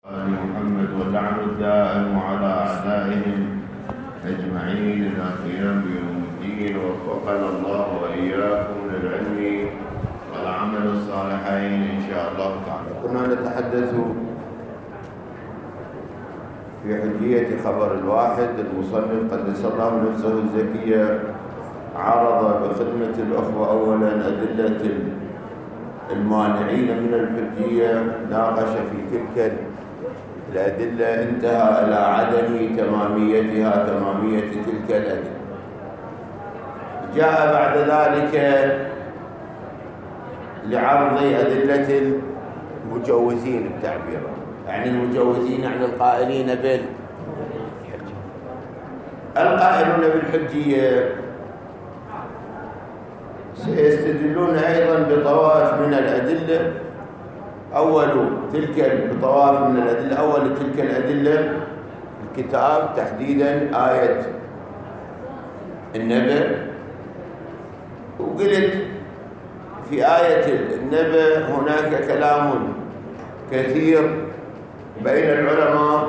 آل محمد ولعن الدائم على أعدائهم أجمعين إلى قيام يوم الدين. وفقنا الله وإياكم للعلم والعمل الصالحين إن شاء الله تعالى. كنا نتحدث في حجية خبر الواحد. المصنف قدس الله نفسه الزكية عرض بخدمة الأخوة أولا أدلة المانعين من الحجية، ناقش في تلك الأدلة، انتهى إلى عدم تمامية تلك الأدلة. جاء بعد ذلك لعرض أدلة المجوزين التعبير، يعني المجوزين يعني القائلين بالحجية. القائلون بالحجية سيستدلون أيضا بطوائف من الأدلة. أول تلك الأدلة الكتاب، تحديدا آية النبأ. وقلت في آية النبأ هناك كلام كثير بين العلماء،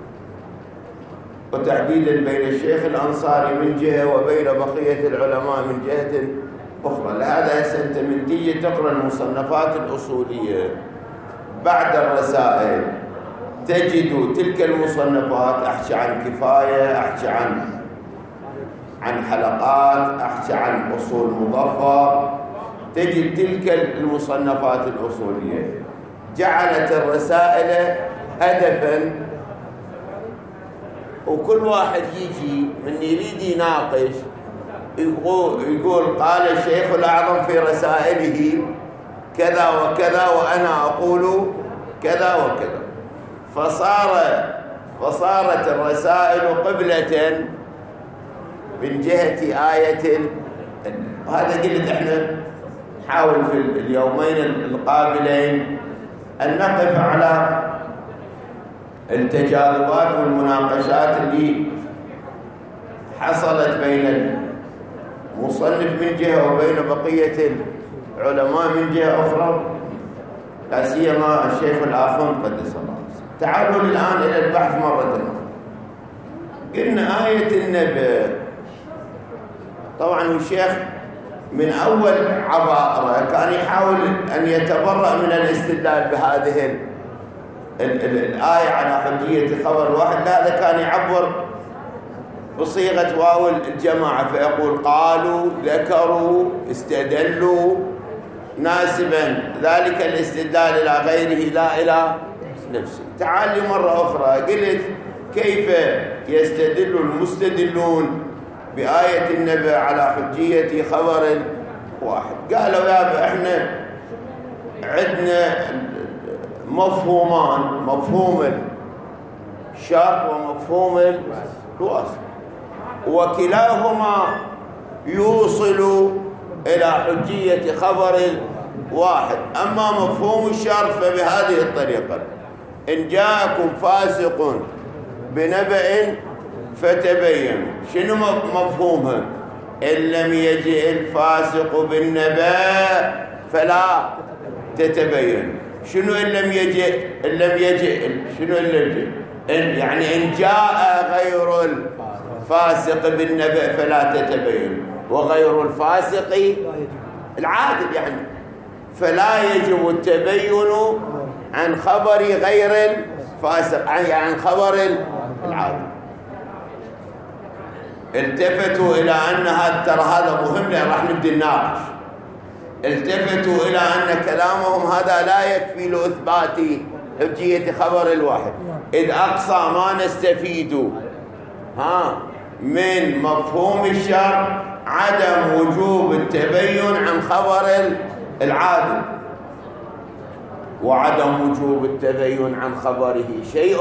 وتحديدا بين الشيخ الأنصاري من جهة وبين بقية العلماء من جهة أخرى. لهذا أنت من تيجي تقرأ المصنفات الأصولية بعد الرسائل تجد تلك المصنفات، أحكي عن كفاية، أحكي عن حلقات، أحكي عن أصول مظفر، تجد تلك المصنفات الأصولية جعلت الرسائل هدفا، وكل واحد يجي من يريد يناقش يقول قال الشيخ الأعظم في رسائله كذا وكذا وأنا أقول كذا وكذا. فصارت الرسائل قبلة من جهة آية. وهذا قلت احنا نحاول في اليومين القابلين أن نقف على التجاذبات والمناقشات اللي حصلت بين المصنف من جهة وبين بقية العلماء من جهة أخرى، لا سيما الشيخ الآخون قدس الله. تعالوا الآن إلى البحث مرة أخرى. قلنا آية النبأ، طبعا الشيخ من أول عبارة كان يحاول أن يتبرأ من الاستدلال بهذه الآية على حجية خبر واحد. هذا كان يعبر بصيغة واو الجماعة، فيقول قالوا، ذكروا، استدلوا، ناسبا ذلك الاستدلال إلى غيره لا إلى نفسه. تعال لي مرة أخرى. قلت كيف يستدل المستدلون بآية النبأ على حجية خبر واحد؟ قالوا يا احنا عندنا مفهومان، مفهوم الشرط ومفهوم الوصف، وكلاهما يوصل إلى حجية خبر واحد. أما مفهوم الشرط فبهذه الطريقة: إن جاءكم فاسق بنبأ فتبينوا. شنو مفهومها؟ إن لم يجئ الفاسق بالنبأ فلا تتبينوا. شنو إن لم يجئ؟ شنو إن لم يجئ؟ يعني إن جاء غير الفاسق بالنبأ فلا تتبينوا، وغير الفاسق العادل يعني فلا يجب التبين عن خبر غير الفاسق، يعني عن خبر العادل. التفتوا إلى أن ترى هذا مهم لأن راح نبدأ نناقش. التفتوا إلى أن كلامهم هذا لا يكفي لإثبات حجية خبر الواحد، إذ أقصى ما نستفيد من مفهوم الشرع عدم وجوب التبين عن خبر العادل، وعدم وجوب التبين عن خبره شيء،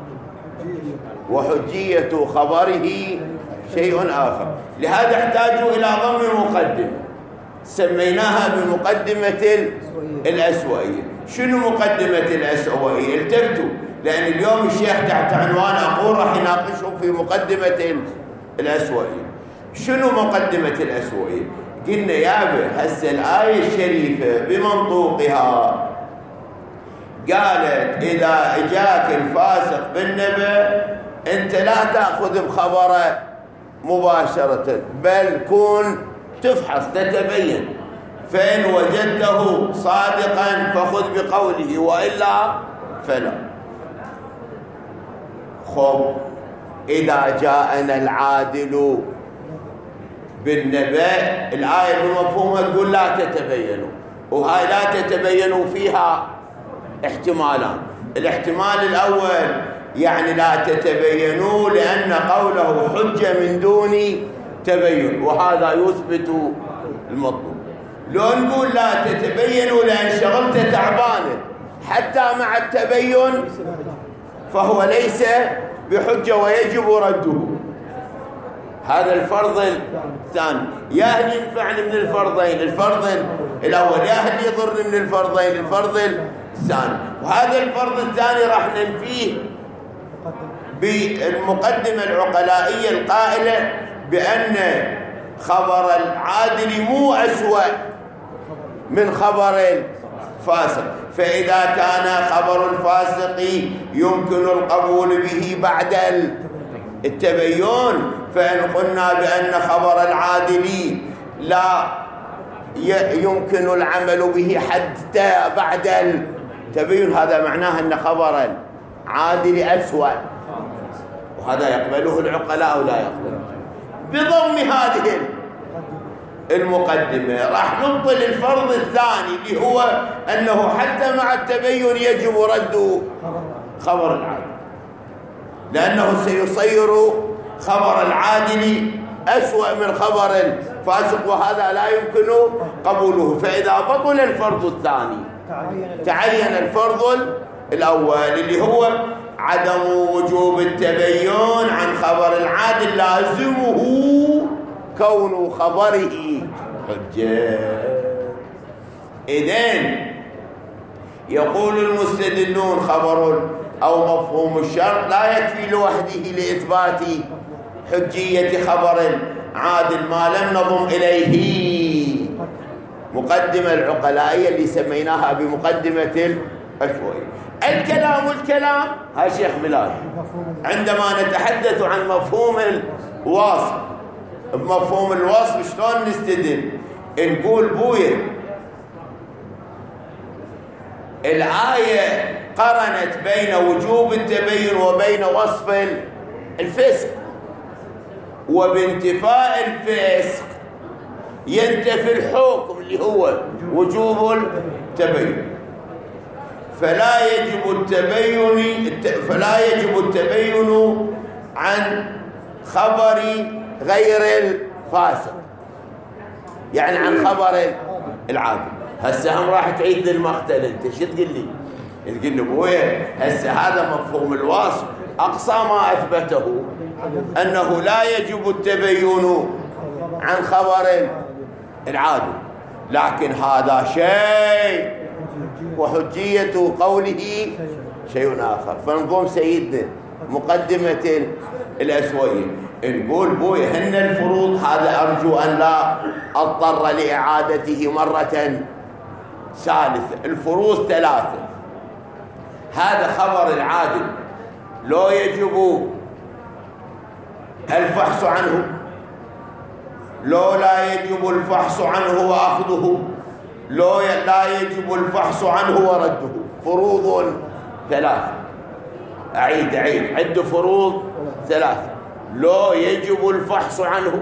وحجية خبره شيء آخر. لهذا احتاجوا إلى ضم مقدمة سميناها بمقدمة الأسوئية. شنو مقدمة الأسوئية؟ التفتوا، لأن اليوم الشيخ تحت عنوان أقول راح يناقشهم في مقدمة الأسوئية. شنو مقدمة الأسوئية؟ قلنا يابا هسه الآية الشريفة بمنطوقها قالت إذا إجاك الفاسق بالنبأ أنت لا تأخذ بخبره مباشرة، بل كون تفحص تتبين، فإن وجدته صادقا فخذ بقوله وإلا فلا. خب إذا جاءنا العادل بالنبأ، الآية بمفهومها تقول لا تتبينوا، وهاي لا تتبينوا فيها احتمالان. الاحتمال الأول يعني لا تتبينوا لأن قوله حجة من دون تبين، وهذا يثبت المطلوب. لو نقول لا تتبينوا لأن شغلته تعبانة حتى مع التبين فهو ليس بحجة ويجب رده. هذا الفرض الثاني. يا أهل ينفعني من الفرضين، الفرض الأول، يا أهل يضرني من الفرضين، الفرض الثاني. وهذا الفرض الثاني راح ننفيه بالمقدمة العقلائية القائلة بأن خبر العادل مو أسوأ من خبر الفاسق، فإذا كان خبر الفاسق يمكن القبول به بعد التبين، فإن قلنا بأن خبر العادل لا يمكن العمل به حتى بعد التبين، هذا معناه أن خبر العادل أسوأ، وهذا يقبله العقلاء ولا يقبله. بضم هذه المقدمة راح نبطل الفرض الثاني اللي هو أنه حتى مع التبين يجب رد خبر العادل، لأنه سيصير خبر العادل أسوأ من خبر الفاسق، وهذا لا يمكن قبوله. فإذا بطل الفرض الثاني تعين الفرض الأول اللي هو عدم وجوب التبين عن خبر العادل، لازمه كون خبره حجة. إذن يقول المستدلون خبر أو مفهوم الشرط لا يكفي لوحده لإثبات حجية خبر عادل ما لم نضم إليه مقدمة العقلائية اللي سميناها بمقدمة الأشوية. الكلام ها شيخ بلال، عندما نتحدث عن مفهوم الوصف، بمفهوم الوصف شلون نستدل؟ نقول بويا الآية قرنت بين وجوب التبين وبين وصف الفسق، وبانتفاء الفسق ينتفي الحكم اللي هو وجوب التبين، فلا يجب التبين عن خبر غير الفاسق، يعني عن خبر العادل. هسه هم راح تعيد المقتل، انت شو تقول لي؟ تقول لي ابويا هسه هذا مفهوم الوصف اقصى ما اثبته انه لا يجب التبين عن خبر العادل، لكن هذا شيء وحجية قوله شيء آخر. فنقوم سيدنا مقدمة الأسوية نقول بوي هن الفروض، هذا أرجو أن لا أضطر لإعادته مرة ثالثة. الفروض ثلاثة، هذا خبر العادل لو يجب الفحص عنه، لو لا يجب الفحص عنه وأخذه، لو لا يجب الفحص عنه ورده. فروض ثلاثة، أعيد عد فروض ثلاثة. لو يجب الفحص عنه،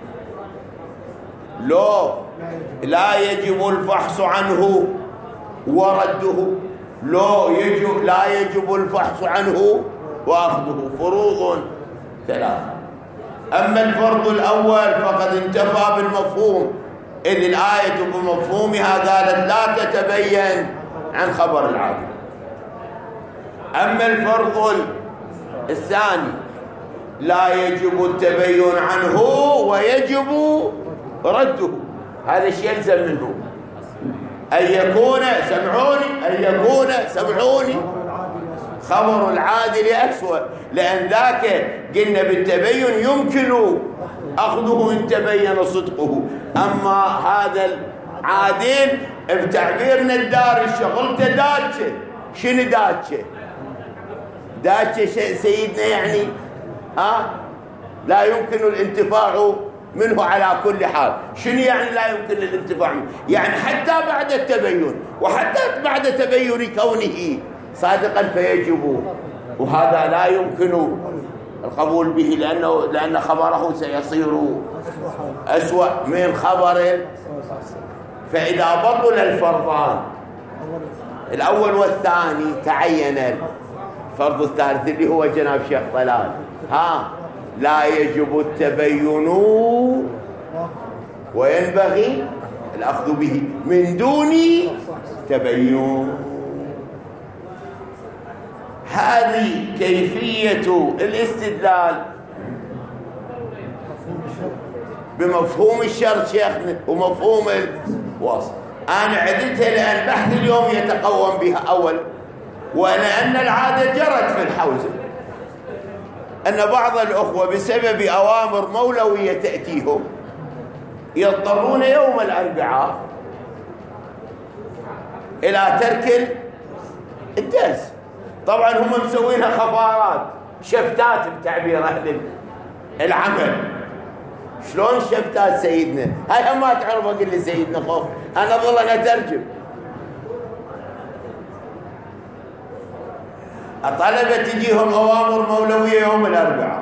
لو لا يجب الفحص عنه ورده، لا يجب الفحص عنه وأخذه. فروض ثلاثة. أما الفرض الأول فقد انتفى بالمفهوم، إذ الآية بمفهومها قالت لا تتبين عن خبر العادل. أما الفرض الثاني لا يجب التبين عنه ويجب رده، هذا الشيء يلزم منه أن يكون سمعوني خبر العادل أسوأ، لأن ذاك قلنا بالتبين يمكن أخذه إن تبين صدقه. أما هذا العادل بتعبيرنا الدارج شغلته دالشة، شنو داتشه؟ داتشه سيدنا يعني لا يمكن الانتفاع منه على كل حال. شنو يعني لا يمكن الانتفاع منه؟ يعني حتى بعد التبين، وحتى بعد تبين كونه صادقا فيجب، وهذا لا يمكن القبول به لأن خبره سيصير أسوأ من خبر. فإذا بطل الفرضان الأول والثاني تعين الفرض الثالث اللي هو جناب شيخ طلال، لا يجب التبين وينبغي الأخذ به من دون تبين. هذه كيفية الاستدلال بمفهوم الشرط شيخنا ومفهوم الوصف. أنا عدتها لأن بحث اليوم يتقوم بها أول، ولأن العادة جرت في الحوزة أن بعض الأخوة بسبب أوامر مولوية تأتيهم يضطرون يوم الأربعاء إلى ترك الدرس. طبعا هم مسوينها خفارات، شفتات بتعبير أهل العمل. شلون شفتات سيدنا؟ هاي ما تعرف أقول لي سيدنا خوف، أنا ظل أنا أترجم. الطلبة تجيهم أوامر مولوية يوم الأربعاء،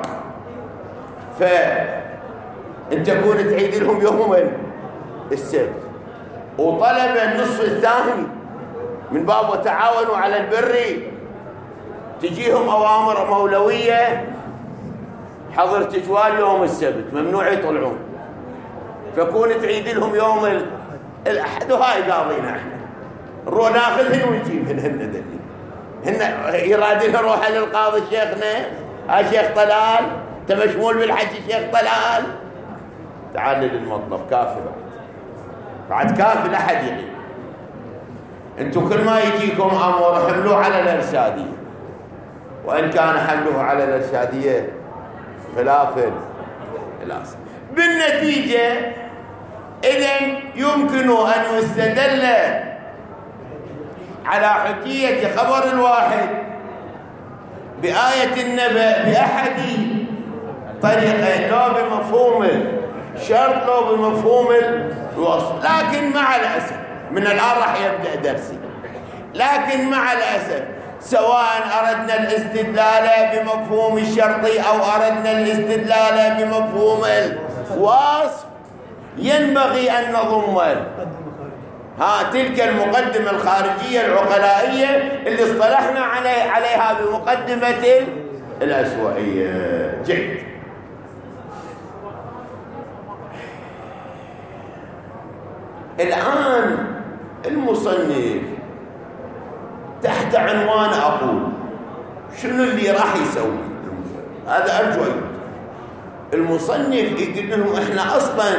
فأنت تكون تعيد لهم يوم السبت، وطلبة النصف الثاني من باب وتعاونوا على البر تجيهم أوامر مولوية حظر تجوال يوم السبت، ممنوع يطلعون، فكون تعيد لهم يوم الأحد. وهاي قاضينا احنا نروح ناخذهن ونجيبهن. هن دليل هن يرادين روحه للقاضي شيخنا شيخ طلال، انت مشمول بالحكي شيخ طلال، تعال للمطلب كافي بعد كافي لا احد يغيب. انتم كل ما يجيكم امر حملوه على الارشاديه، وان كان حمله على الارشاديه خلاف الاصل. بالنتيجه اذا يمكن ان يستدل على حجية خبر الواحد بآية النبأ بأحد طريقين، لو بمفهوم الشرط لو بمفهوم الوصف. لكن مع الأسف من الآن راح يبدأ درسي، لكن مع الأسف سواء أردنا الاستدلال بمفهوم الشرط أو أردنا الاستدلال بمفهوم الوصف ينبغي أن نضم تلك المقدمة الخارجية العقلائية اللي اصطلحنا عليها بمقدمة الأسوأية. جيد. الآن المصنف تحت عنوان أقول شنو اللي راح يسوي هذا. أرجو المصنف يقول لهم إحنا أصلاً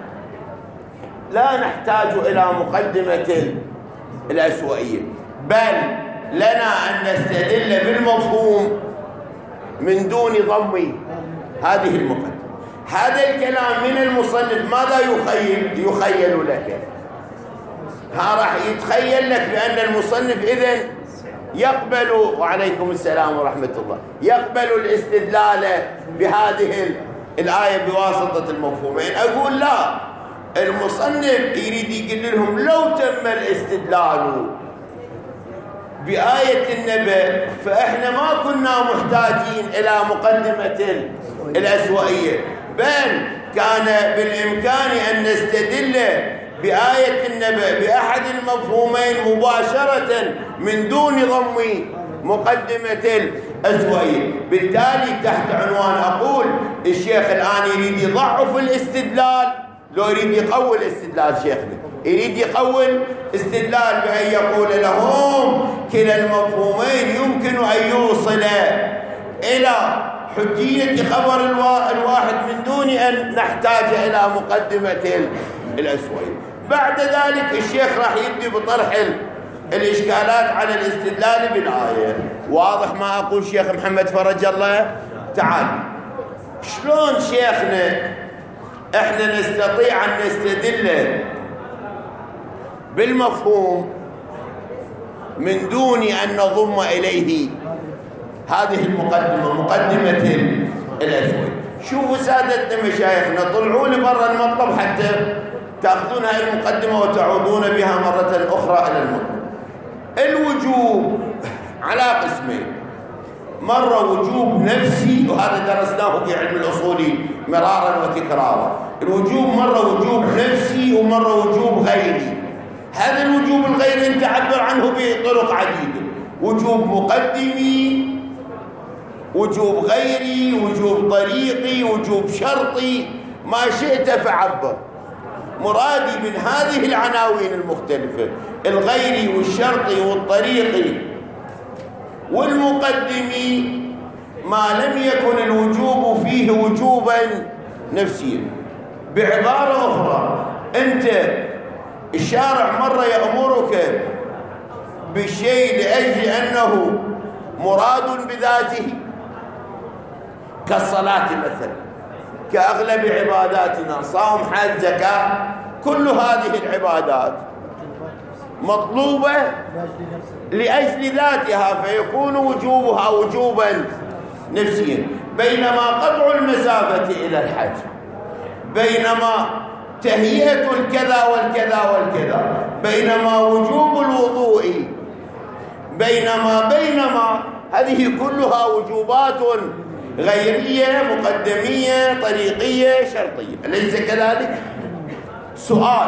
لا نحتاج إلى مقدمة الأسوأية، بل لنا أن نستدل بالمفهوم من دون ضم هذه المقدمة. هذا الكلام من المصنف ماذا يخيل لك؟ راح يتخيل لك بأن المصنف إذن يقبل، وعليكم السلام ورحمة الله، يقبل الاستدلال بهذه الآية بواسطة المفهومين. أقول لا، المصنف يريد يقول لهم لو تم الاستدلال بآية النبأ فإحنا ما كنا محتاجين إلى مقدمة الأسوأية، بل كان بالإمكان أن نستدل بآية النبأ بأحد المفهومين مباشرة من دون ضم مقدمة الأسوأية. بالتالي تحت عنوان أقول الشيخ الآن يريد يضعف الاستدلال، لو يريد يقوي الاستدلال شيخنا يريد يقوي استدلال بأن يقول لهم كلا المفهومين يمكن أن يوصل إلى حجية خبر الواحد من دون أن نحتاج إلى مقدمة الأسوأية. بعد ذلك الشيخ راح يبدي بطرح الإشكالات على الاستدلال بالآية. واضح ما أقول شيخ محمد فرج الله؟ تعال شلون شيخنا احنا نستطيع ان نستدل بالمفهوم من دون أن نضم إليه هذه المقدمة، مقدمة الأسود. شوفوا سادتنا مشايخنا، طلعوا لي برا المطلب حتى تأخذون هذه المقدمة وتعودون بها مرة أخرى إلى المطلب. الوجوب على قسمين، مرة وجوب نفسي، وهذا درسناه في علم الأصول مرارا وتكرارا. الوجوب مرة وجوب نفسي ومرة وجوب غيري. هذا الوجوب الغيري تعبر عنه بطرق عديدة: وجوب مقدمي، وجوب غيري، وجوب طريقي، وجوب شرطي، ما شئت فعبر. مرادي من هذه العناوين المختلفة، الغيري والشرطي والطريقي والمقدمي، ما لم يكن الوجوب فيه وجوبا نفسيا. بعبارة أخرى، أنت الشارع مرة يأمرك بالشيء لأجل أنه مراد بذاته، كالصلاة مثلا، كأغلب عباداتنا، صوم، حج، زكاة، كل هذه العبادات مطلوبة لأجل ذاتها، فيكون وجوبها وجوبا نفسيا. بينما قطع المسافة إلى الحج، بينما تهيئة الكذا والكذا والكذا، بينما وجوب الوضوء، بينما هذه كلها وجوبات غيرية، مقدمية، طريقية، شرطية، أليس كذلك؟ سؤال: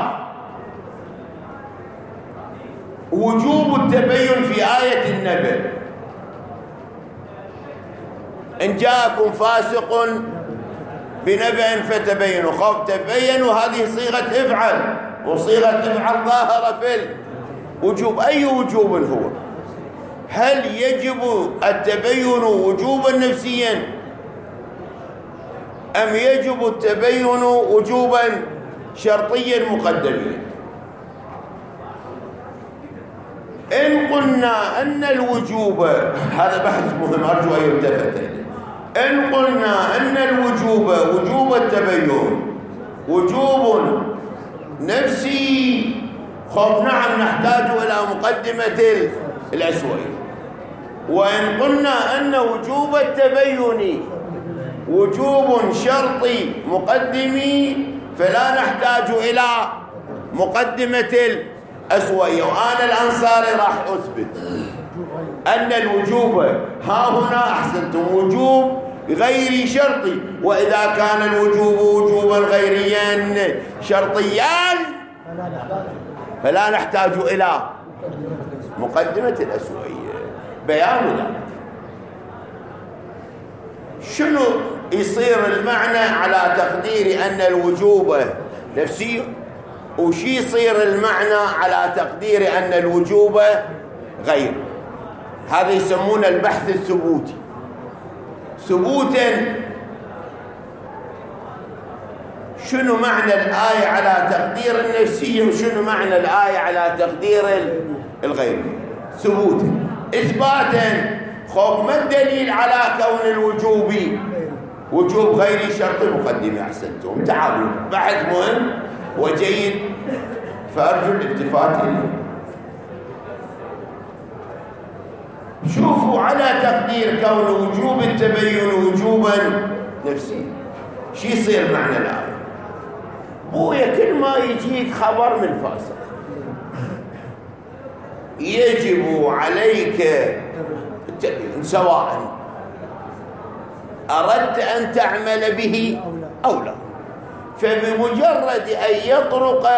وجوب التبين في آية النبأ، إن جاءكم فاسق بنبأ فتبينوا، تبينوا، هذه صيغة افعل، وصيغة افعل ظاهرة في الوجوب. أي وجوب هو؟ هل يجب التبين وجوبا نفسيا أم يجب التبين وجوبا شرطيا مقدميا؟ إن قلنا أن الوجوب، هذا بحث مهم أرجو أن يلتفت إليه، إن قلنا أن الوجوب، وجوب التبين، وجوب نفسي، خب نعم نحتاج إلى مقدمة الأسوأ. وإن قلنا أن وجوب التبين وجوب شرطي مقدمي، فلا نحتاج إلى مقدمة الأسوأ. وأنا الأنصاري راح أثبت أن الوجوب ها هنا، أحسنتم، وجوب غير شرطي. وإذا كان الوجوب وجوبا غيريا شرطيان فلا نحتاج إلى مقدمة الأسوأية. بيان ذلك شنو يصير المعنى على تقدير أن الوجوب نفسي، وشي يصير المعنى على تقدير أن الوجوب غير. هذا يسمونه البحث الثبوتي. ثبوتا شنو معنى الآية على تقدير النفسية، وشنو معنى الآية على تقدير الغير. ثبوتا. إثباتا، خب ما الدليل على كون الوجوب وجوب غير شرط مقدم؟ أحسنتم، تعالوا، بحث مهم وجيد، فأرجو الالتفات إليه. شوفوا على تقدير كون وجوب التبين وجوبا نفسيا، شو يصير معنى الآية؟ بويا كل ما يجيك خبر من فاسق يجب عليك سواء أردت أن تعمل به أو لا، فبمجرد أن يطرق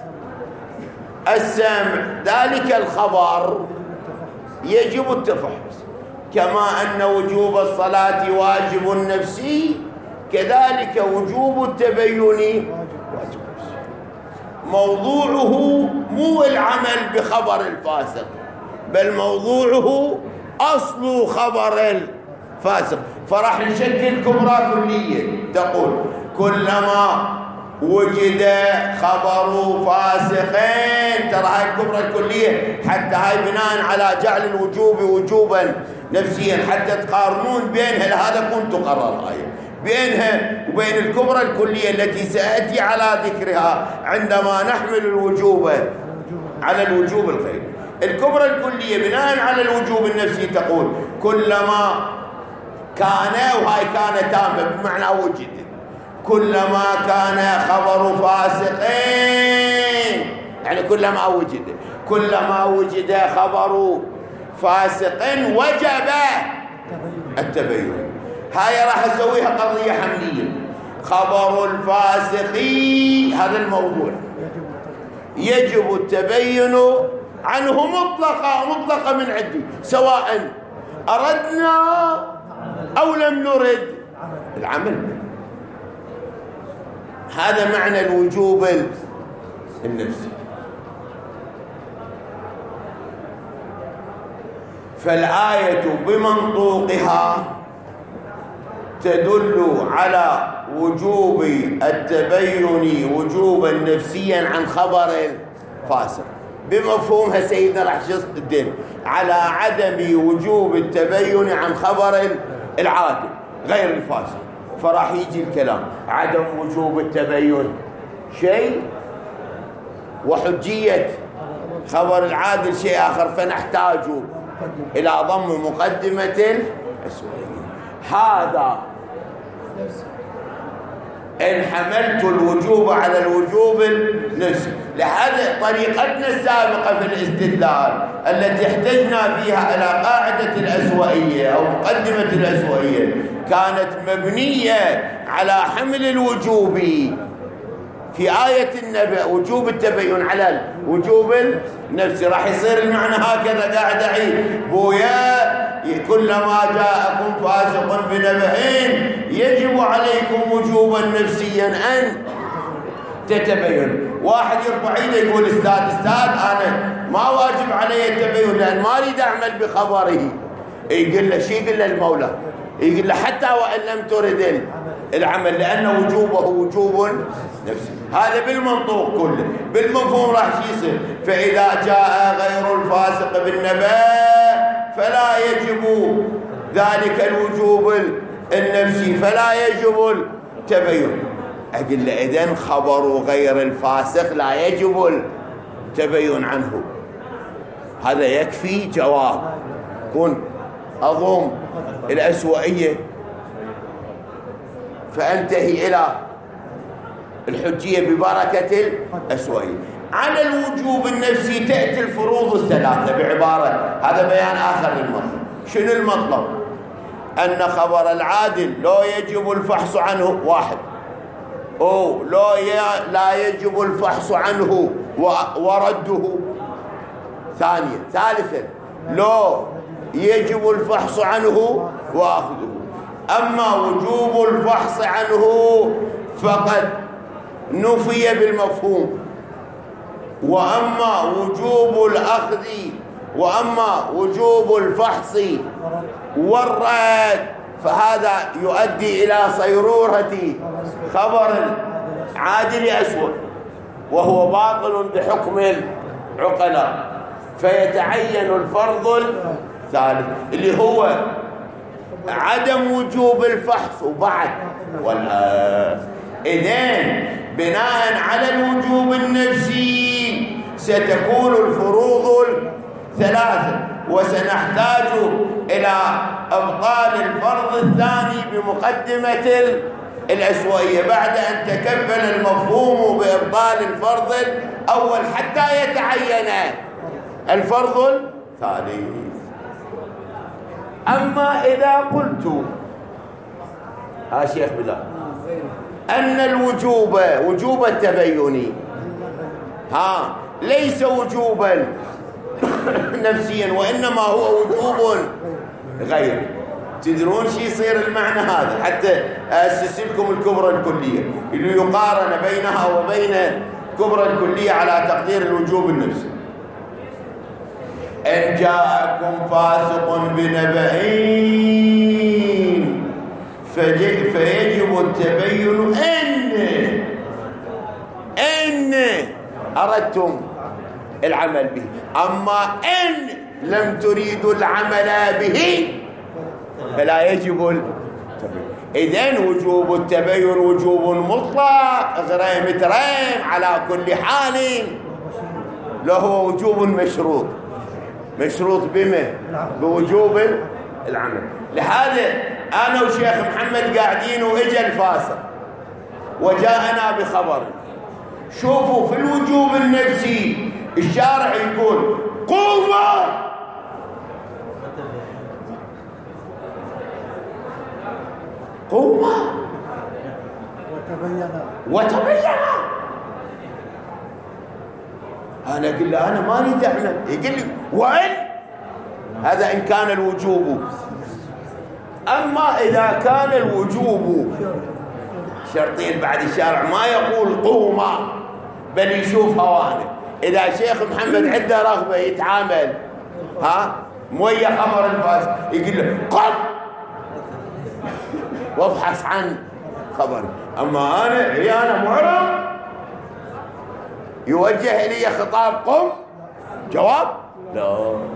السمع ذلك الخبر يجب التفحص. كما أن وجوب الصلاة واجب نفسي، كذلك وجوب التبين واجب نفسي. موضوعه مو العمل بخبر الفاسق، بل موضوعه أصل خبر الفاسق. فراح نشكل كبرى كلية تقول كلما وجد خبر فاسقين، ترى هاي الكبرى الكلية، حتى هاي بناء على جعل الوجوب وجوبا نفسيا، حتى تقارنون بينها، هذا كنت تقرر هاي بينها وبين الكبرى الكلية التي سأتي على ذكرها عندما نحمل الوجوب على الوجوب الغيري. الكبرى الكلية بناء على الوجوب النفسي تقول كلما كان، وهاي كان تامة بمعنى وجد، كلما كان خبر فاسقين، يعني كلما وجد خبر فاسق وجب التبين. هاي راح اسويها قضية حملية. خبر الفاسق هذا الموضوع يجب التبين عنه مطلقة من عندي، سواء أردنا أو لم نرد العمل. هذا معنى الوجوب النفسي. فالآية بمنطوقها تدل على وجوب التبين وجوبا نفسيا عن خبر فاسق. بمفهومها سيدنا راح الدين على عدم وجوب التبين عن خبر العادل غير الفاسق. فراح يجي الكلام عدم وجوب التبين شيء، وحجية خبر العادل شيء آخر، فنحتاج إلى ضم مقدمة الأسوأية. هذا إن حملت الوجوب على الوجوب النفسي. لهذا طريقتنا السابقة في الاستدلال التي احتجنا فيها إلى قاعدة الأسوأية أو مقدمة الأسوأية كانت مبنية على حمل الوجوب في آية النبأ وجوب التبين على الوجوب النفسي. راح يصير المعنى هكذا قاعد أعيد بويا كلما جاءكم فاسق بنبأ يجب عليكم وجوبا نفسيا أن تتبين. واحد يرفع يده يقول استاذ أنا ما واجب علي التبين لأن ما أريد أعمل بخبره. يقول له شي؟ يقول له المولى يقول له حتى وإن لم ترد العمل لأن وجوبه وجوب نفسي. هذا بالمنطوق كله. بالمفهوم راح يصير فإذا جاء غير الفاسق بالنبأ فلا يجب ذلك الوجوب النفسي، فلا يجب التبين. أقول له إذن خبر غير الفاسق لا يجب التبين عنه. هذا يكفي جواب. كن أضم الأسوأية فأنتهي إلى الحجية ببركة الأسوأية. على الوجوب النفسي تأتي الفروض الثلاثة بعبارة، هذا بيان آخر للمطلب. شنو المطلب؟ أن خبر العادل لا يجب الفحص عنه واحد، أو لا يجب الفحص عنه ورده ثانيا، ثالثا لا يجب الفحص عنه وأخذه. أما وجوب الفحص عنه فقد نفي بالمفهوم، وأما وجوب الفحص والرد فهذا يؤدي إلى صيرورة خبر عادل أسود، وهو باطل بحكم العقلاء، فيتعين الفرض الثالث اللي هو عدم وجوب الفحص وبعد إذن بناء على الوجوب النفسي ستكون الفروض الثلاثة، وسنحتاج إلى إبطال الفرض الثاني بمقدمة الأسوأية بعد أن تكفل المفهوم بإبطال الفرض الأول حتى يتعين الفرض الثالث. أما إذا قلت شيخ بلال أن الوجوب وجوب التبين ليس وجوبا نفسيا وإنما هو وجوب غير. تدرون شي يصير المعنى هذا حتى أسس لكم الكبرى الكلية اللي يقارن بينها وبين الكبرى الكلية على تقدير الوجوب النفسي. إن جاءكم فاسق بنبأ فيجب التبين إن أردتم العمل به، أما إن لم تريدوا العمل به فلا يجب التبين. إذن وجوب التبين وجوب مطلق غير مترين على كل حال، له وجوب مشروط. مشروط بما بوجوب العمل. لهذا أنا وشيخ محمد قاعدين وإجا الفاسق وجاءنا بخبر. شوفوا في الوجوب النفسي الشارع يقول قوموا قوموا وتبين. أنا أقول له أنا ما أريد أعمل. يقول لي وين هذا إن كان الوجوب. أما إذا كان الوجوب شرطين بعد الشارع ما يقول قوما بل يشوف هوانه. إذا شيخ محمد عنده رغبة يتعامل موية خمر الفاسق يقول له قم وابحث عن خبري. أما أنا معرض يوجه إلي خطاب قم جواب لا.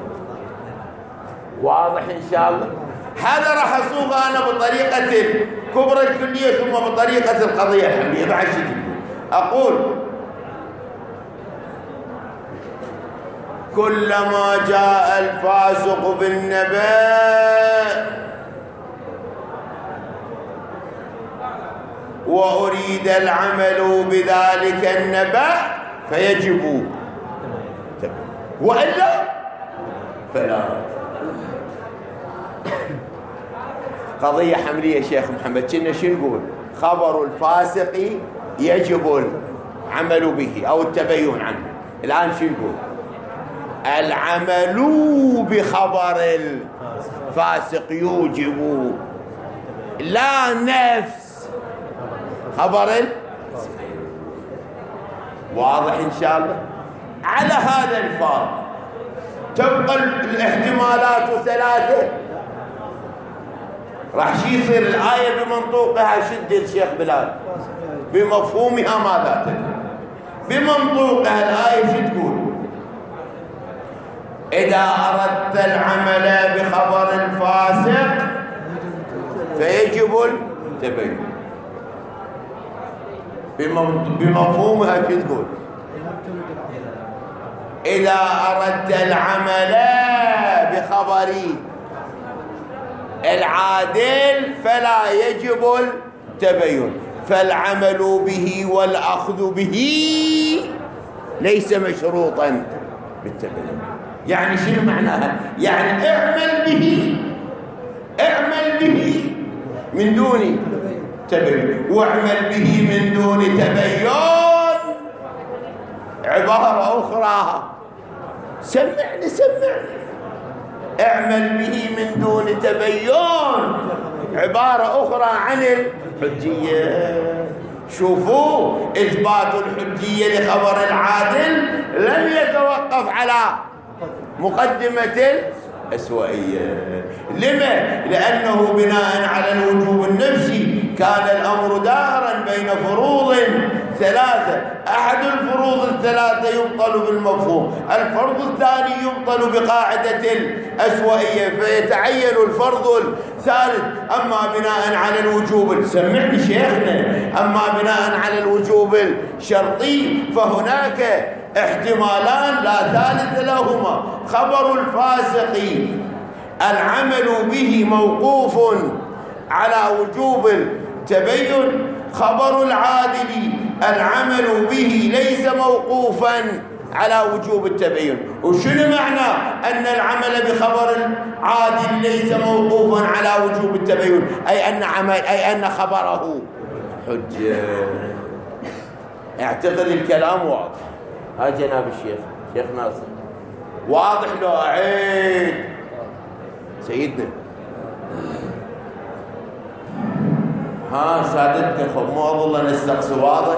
واضح إن شاء الله. هذا راح أصوغ أنا بطريقة الكبرى الكلية ثم بطريقة القضية الحملية. بعد شيء أقول كلما جاء الفاسق بالنبأ وأريد العمل بذلك النبأ فيجب وإلا فلا. قضية حملية شيخ محمد. كنا شو نقول؟ خبر الفاسق يجب العمل به أو التبين عنه. الآن شو نقول؟ العمل بخبر الفاسق يوجب لا نفس خبر. واضح إن شاء الله. على هذا الفرض تبقى الاحتمالات ثلاثة. راح شي يصير الآية بمنطوقها. شد الشيخ بلال بمفهومها ماذا تقول؟ بمنطوقها الآية شو تقول؟ إذا أردت العمل بخبر الفاسق فيجب التبين. بمفهومها شو تقول؟ إذا أردت العمل بخبر العادل فلا يجب التبين. فالعمل به والأخذ به ليس مشروطا بالتبين. يعني شنو معناها؟ يعني اعمل به من دون تبين واعمل به من دون تبين. عبارة أخرى سمعني اعمل به من دون تبين عبارة أخرى عن الحجية. شوفوا إثبات الحجية لخبر العادل لم يتوقف على مقدمة الأسوأية. لما؟ لأنه بناء على الوجوب النفسي كان الأمر دائرا بين فروض ثلاثة. أحد الفروض الثلاثة يبطل بالمفهوم، الفرض الثاني يبطل بقاعدة الأسوأية فيتعين الفرض الثالث. أما بناء على الوجوب سمعني شيخنا، أما بناء على الوجوب الشرطي فهناك احتمالان لا ثالث لهما. خبر الفاسق العمل به موقوف على وجوب التبين، خبر العادل العمل به ليس موقوفا على وجوب التبين. وشنو معنى أن العمل بخبر العادل ليس موقوفا على وجوب التبين؟ أي أن خبره حجة. اعتقد الكلام واضح. ها جناب الشيخ شيخ ناصر واضح لو أعيد سيدنا؟ ها سادتنا خب مو أظل نستقصي واضح؟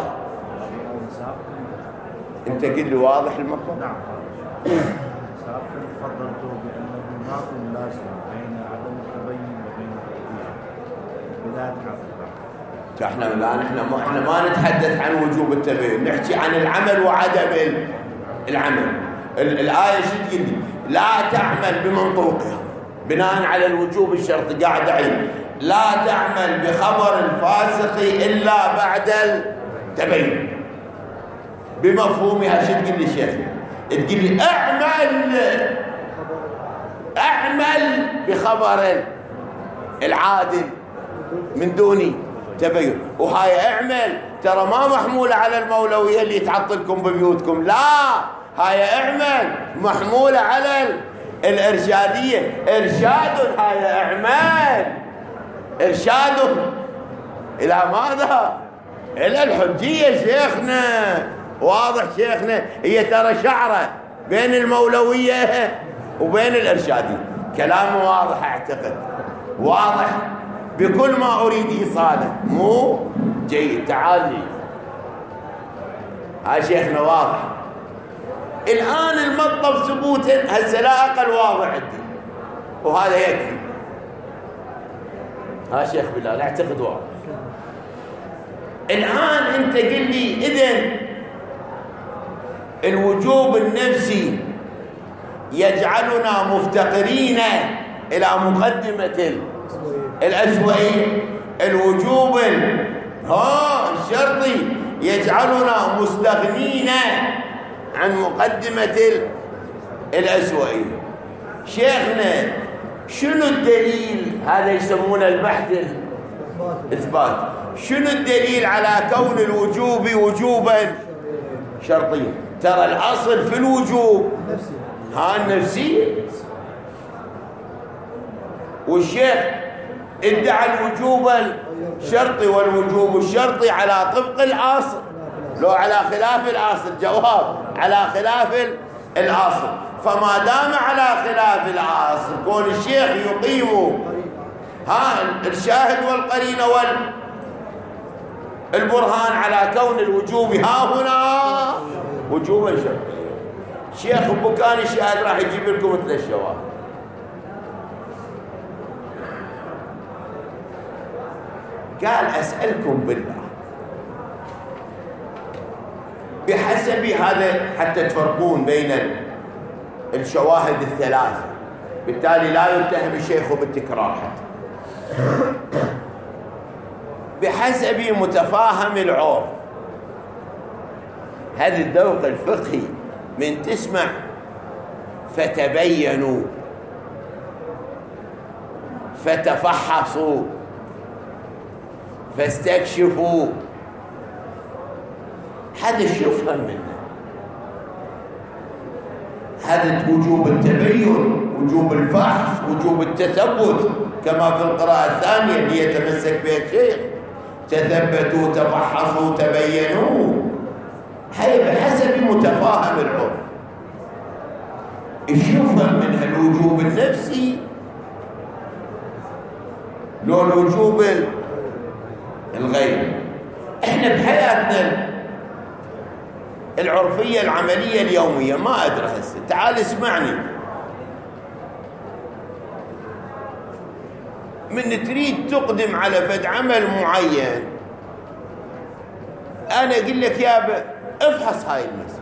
انت قل لي واضح المطلب؟ نعم. سابقا فضلت بأنه مناط لازم بين عدم التبين وبين التبين بذات عقل. احنا ما نتحدث عن وجوب التبين، نحكي عن العمل وعدم العمل. الآية شو تقول لي؟ لا تعمل بمنطوقها بناء على الوجوب الشرطي. قاعد أعيد لا تعمل بخبر الفاسق إلا بعد التبين. بمفهومها شو تقول لي شيخ؟ تقول لي اعمل اعمل بخبر العادل من دون تبين. وهاي اعمل ترى ما محمولة على المولوية اللي تعطلكم ببيوتكم، لا، هاي اعمل محمولة على الإرشادية. إرشاد، هاي اعمال إرشاد إلى ماذا؟ إلى الحجية. شيخنا واضح، شيخنا هي ترى شعرة بين المولوية وبين الإرشادية. كلامه واضح، أعتقد واضح بكل ما أريد إيصاله، مو جيد؟ تعال لي، هاي شيخنا واضح. الآن المطلب ثبوتا، هسه لا أقل واضح عندي، وهذا يكفي. ها شيخ بلال أعتقد واضح. الآن أنت قل لي إذن الوجوب النفسي يجعلنا مفتقرين إلى مقدمة الأسوأية. الوجوب الشرطي يجعلنا مستغنين عن مقدمة الأسوأية. شيخنا شنو الدليل؟ هذا يسمونه البحث الإثبات. شنو الدليل على كون الوجوب وجوبا شرطيا؟ ترى الأصل في الوجوب النفسية، والشيخ ادعى الوجوب الشرطي والوجوب الشرطي على طبق الأصل، لو على خلاف الأصل. جواب على خلاف الأصل. فما دام على خلاف الأصل، كون الشيخ يقيم الشاهد والقرينة والبرهان على كون الوجوب هنا وجوبا شرطيا. شيخ بكاني الشاهد راح يجيب لكم مثل الشواهد. قال أسألكم بالله بحسب هذا حتى تفرقون بين الشواهد الثلاثة، بالتالي لا يتهم الشيخ بالتكرار. حتى بحسب متفاهم العرف، هذا الذوق الفقهي من تسمع فتبينوا فتفحصوا فاستكشفوا، هذا شو يفهم منه؟ هذا وجوب التبين، وجوب الفحص، وجوب التثبت، كما في القراءة الثانية اللي يتمسك بها الشيخ: تثبتوا تفحصوا تبينوا. هي بحسب متفاهم العرف. ايش يفهم من الوجوب النفسي لو الوجوب الغيري؟ احنا بحياتنا العرفية العملية اليومية ما أدري هسه، تعال اسمعني، من تريد تقدم على فد عمل معين، أنا أقول لك يابا افحص هاي المسألة،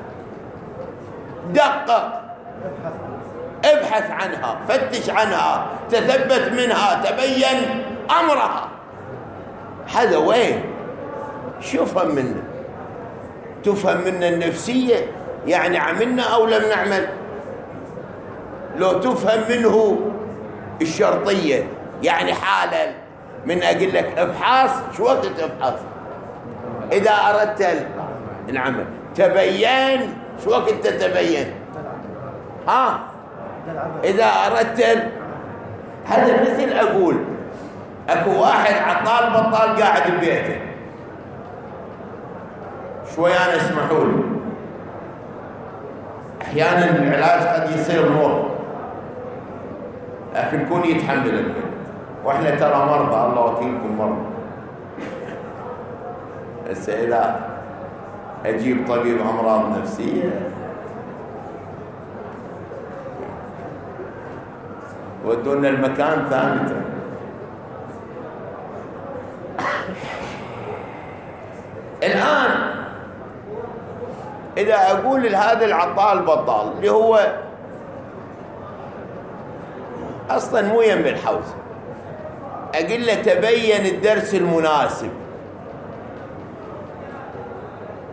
دقق، ابحث عنها، فتش عنها، تثبت منها، تبين أمرها. هذا وين؟ شو افهم منه؟ تفهم منا النفسية، يعني عملنا أو لم نعمل. لو تفهم منه الشرطية، يعني حالا من أقول لك افحص، شو وقت افحص؟ إذا أردت العمل. تبين، شو وقت تتبين؟ إذا أردت هذا مثل أقول أكو واحد عطال بطال قاعد ببيته، شوي أنا اسمحوا لي، أحيانا العلاج قد يصير مر، لكن كون يتحمل البيت، وإحنا ترى مرضى، الله وكيلكم مرضى. هسه إذا أجيب طبيب أمراض نفسية ودونا المكان ثاني. الآن إذا أقول لهذا العطال بطال اللي هو أصلا مو يم الحوزة، أقول له تبين الدرس المناسب،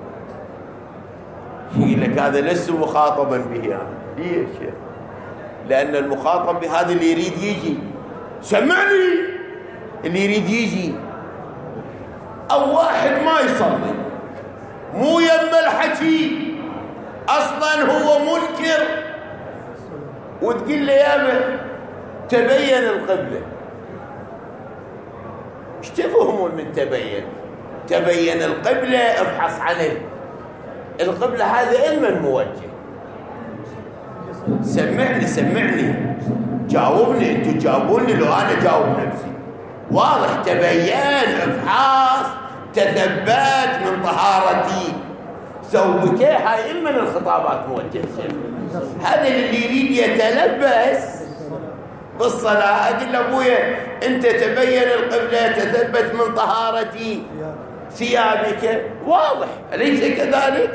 يقول لك هذا لست مخاطبا به. ليش؟ لأن المخاطب بهذا اللي يريد يجي. سمعني، اللي يريد يجي. أو واحد ما يصلي مو يم الحكي أصلا هو منكر وتقول له يابا تبين القبلة. ايش تفهمون من تبين؟ تبين القبلة افحص عن القبلة، هذا علما موجه. سمعني جاوبني، انتوا تجاوبوني لو انا جاوب نفسي. واضح تبين، افحاص، تثبت من طهارتي، ثوبك. هاي علما الخطابات موجهة. هذا اللي يريد يتلبس بالصلاة أقول لأبويا أنت تبين القبلة، تثبت من طهارتي ثيابك، واضح أليس كذلك؟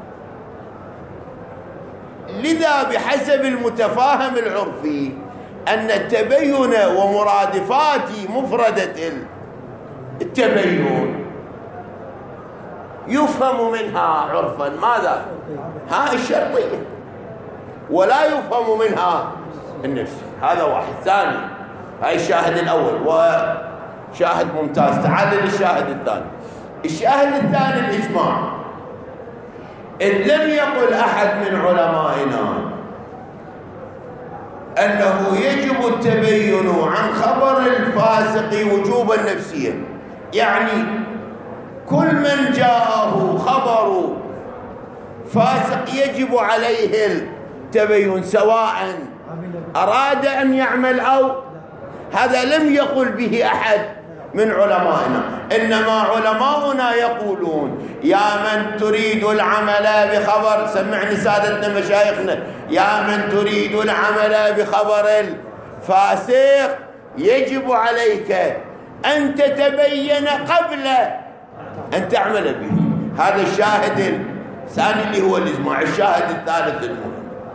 لذا بحسب المتفاهم العرفي أن التبين ومرادفات مفردة التبين يفهم منها عرفا ماذا؟ ها الشرطية، ولا يفهم منها النفس. هذا واحد. ثاني، هاي الشاهد الأول وشاهد ممتاز. تعال للشاهد الثاني. الشاهد الثاني الإجماع. إذ لم يقل أحد من علمائنا أنه يجب التبين عن خبر الفاسق وجوبا نفسيا، يعني كل من جاءه خبر فاسق يجب عليه التبين سواء أراد أن يعمل أو. هذا لم يقل به أحد من علمائنا، إنما علماؤنا يقولون يا من تريد العمل بخبر، سمعني سادتنا مشايخنا، يا من تريد العمل بخبر الفاسق يجب عليك أن تتبين قبل أن تعمل به. هذا الشاهد الثاني اللي هو الإجماع. الشاهد الثالث المهم،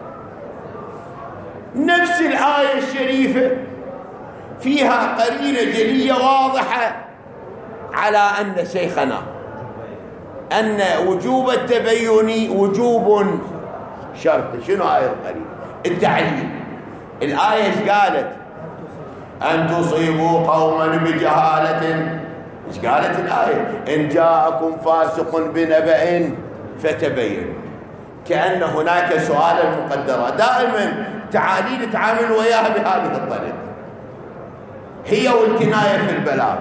نفس الآية الشريفة فيها قرينة جلية واضحة على أن شيخنا أن وجوب التبين وجوب شرط. شنو آية القرينة؟ التعليم. الآية ايش قالت؟ أن تصيبوا قوما بجهالة. ايش قالت الآية؟ إن جاءكم فاسق بنبأ فتبينوا. كأن هناك سؤال المقدرة. دائما تعاليل نتعامل وياها بهذه الطريقة، هي والكناية في البلاغة.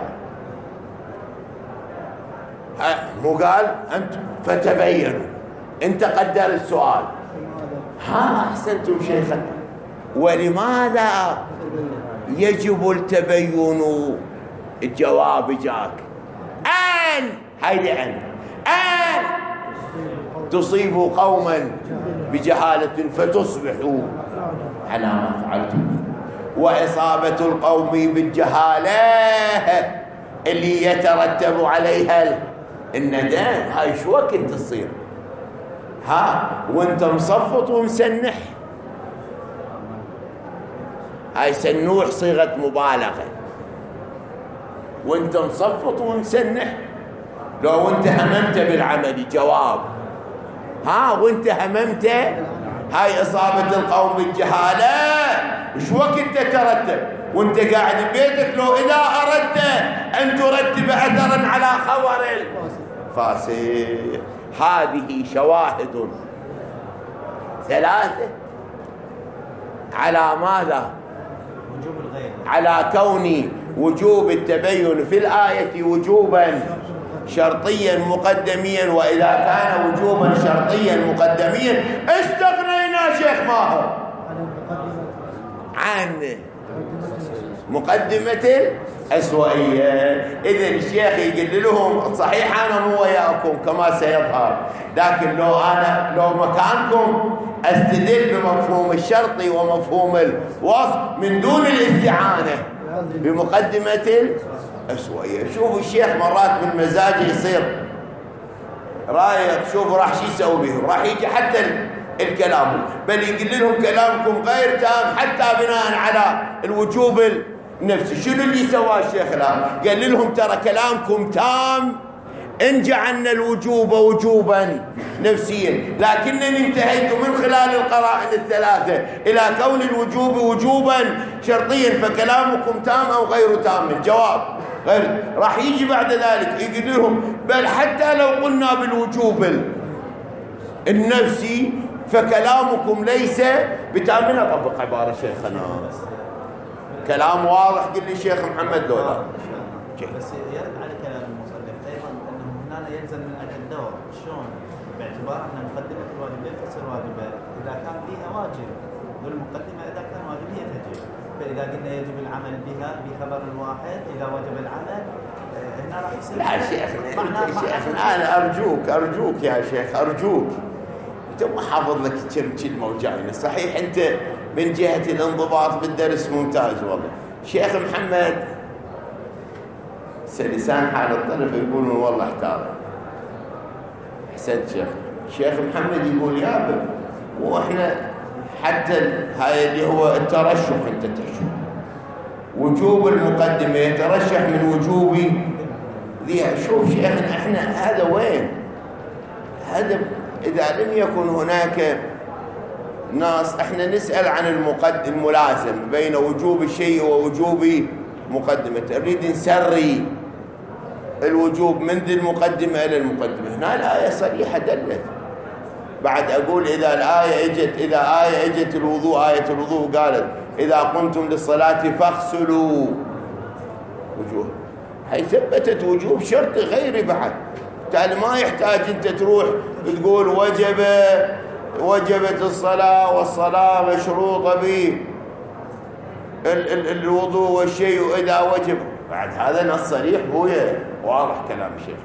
مو قال أنت فتبينوا، أنت قدر السؤال. ها أحسنتم شيخنا، ولماذا يجب التبين؟ الجواب جاك أن، هاي لأن أن تصيبوا قوما بجهالة فتصبحوا على ما فعلتم. وإصابة القوم بالجهالة اللي يترتب عليها الندم، هاي شو وقت تصير؟ ها وانت مصفط ومسنح، هاي سنوح صيغة مبالغة. وانت مصفط ومسنح، لو انت هممت بالعمل جواب. ها وانت هممت، هاي إصابة القوم بالجهالة وش وقت تترتب؟ وانت قاعد ببيتك، لو إذا أردت أن ترتب أثرا على خبر الفاسق. هذه شواهد ثلاثة على ماذا؟ وجوب الغير، على كون وجوب التبين في الآية وجوبا شرطيا مقدميا، وإذا كان وجوبا شرطيا مقدميا استغنينا شيخ ماهر عن مقدمة الأسوأية. إذن الشيخ يقول لهم صحيح أنا مو وياكم كما سيظهر، لكن لو مكانكم أستدل بمفهوم الشرطي ومفهوم الوصف من دون الاستعانة بمقدمة الأسوأية. شوفوا الشيخ مرات من مزاجه يصير رايق، شوفوا راح شو يسوي بهم، راح يجي حتى الكلام، بل يقول لهم كلامكم غير تام حتى بناء على الوجوب النفسي. شنو اللي سواه الشيخ الآن؟ قال لهم ترى كلامكم تام إن جعلنا الوجوب وجوبا نفسيا، لكنني انتهيت من خلال القرائن الثلاثة إلى كون الوجوب وجوبا شرطيا، فكلامكم تام أو غير تام؟ الجواب غير. راح يجي بعد ذلك يقول لهم بل حتى لو قلنا بالوجوب النفسي فكلامكم ليس بتام. من أطبق عبارة شيخنا؟ كلام واضح. قل لي شيخ محمد لولا بس يرد على كلام المصنف ايضا انه هنا يلزم من اجل الدور. شلون؟ باعتبار ان مقدمه الواجب لا تفسر واجبه اذا كان فيها واجب، والمقدمه اذا كان واجب هي تجب. فاذا قلنا يجب العمل بها بخبر الواحد اذا وجب العمل هنا راح يصير. لا شيخنا انا ارجوك يا شيخ، ارجوك انت ما حافظ لك كلمه وجاينا. صحيح انت من جهه الانضباط بالدرس ممتاز والله. شيخ محمد لسان حال الطلبة يقولون والله احتار. احسنت شيخ محمد يقول يابا، واحنا حتى هاي اللي هو الترشح، انت تحشو وجوب المقدمة يترشح من وجوب ذي. شوف شيخنا احنا هذا وين؟ هذا اذا لم يكن هناك ناس احنا نسأل عن الملازم بين وجوب الشيء ووجوب مقدمة. أريد نسري الوجوب منذ المقدمة إلى المقدمة. هنا الآية صريحة دلت. بعد أقول إذا آية اجت الوضوء، آية الوضوء قالت إذا قمتم للصلاة فاغسلوا وجوه، هي ثبتت وجوب شرط غيري بعد. بالتالي ما يحتاج أنت تروح تقول وجبت الصلاة والصلاة مشروطة به الوضوء والشيء إذا وجب. بعد هذا نص صريح بويا واضح كلام الشيخ.